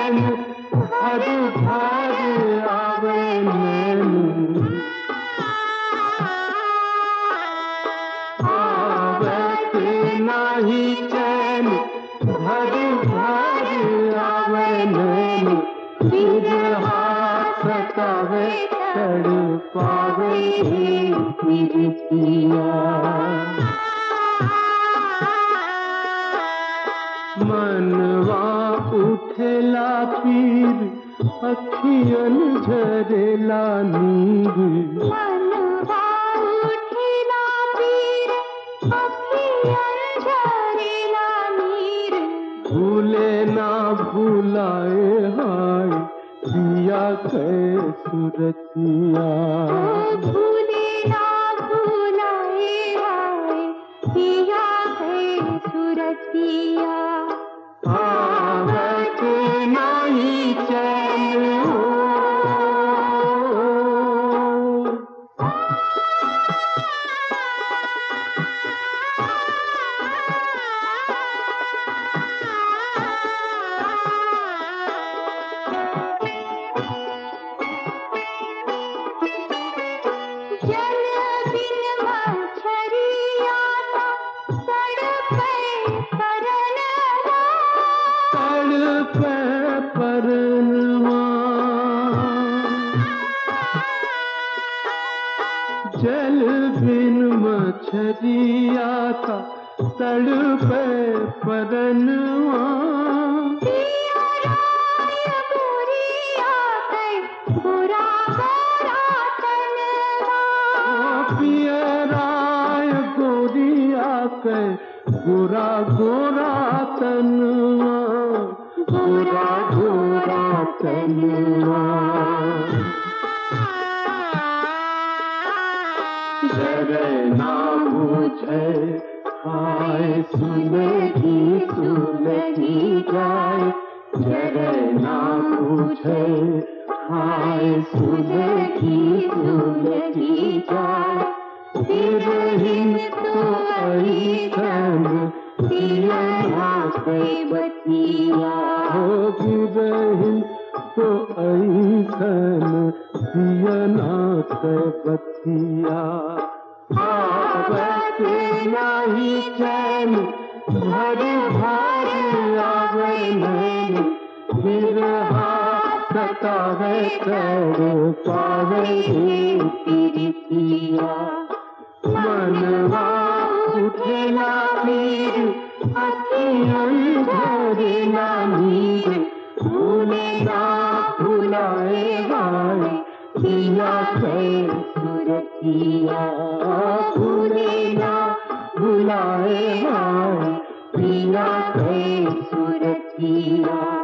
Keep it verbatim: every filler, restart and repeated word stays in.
चैन भर भर आवे नैन, आवत नाही चैन भर भर आवे नैन, बिरहा सतावे तड़पावे प्रीतिया। मनवा उठेला पीर अखियन झरेला नीर, मनवा उठेला पीर अखियन झरेला नीर, भूले ना भूलाए हाय पिया कै सुरतिया। भूले ना भूलाए हाय पिया कै सुरतिया। आवत नाही चैन जल बिन मछरिया तड़पे परनवा, तड़पे परनवा। जल बिन मछरिया था तड़पे परनवा, पिया राय गोरिया कै गोरा गोरा तनवा, पिया राय गोरिया कै गोरा गोरा तनवा, गोरा गोरा तनवा। जरे ना बुझे हाय सुलगी सुलगी जाए, जरे ना बुझे हाय सुलगी सुलगी जाए, बिरहिन तो ऐसन पिया कै बतिया। हो बिरहिन तो ऐसन पिया कै बतिया। आवत नाही चैन भर भर आवे नैन, बिरहा सतावे तड़पावे प्रीतिया। मनवा उठेला पीर अखियन झरेला नीर, भूले ना भुलाए हाय पिया कै सुरतिया। भूले ना भुलाए हाय पिया कै सुरतिया।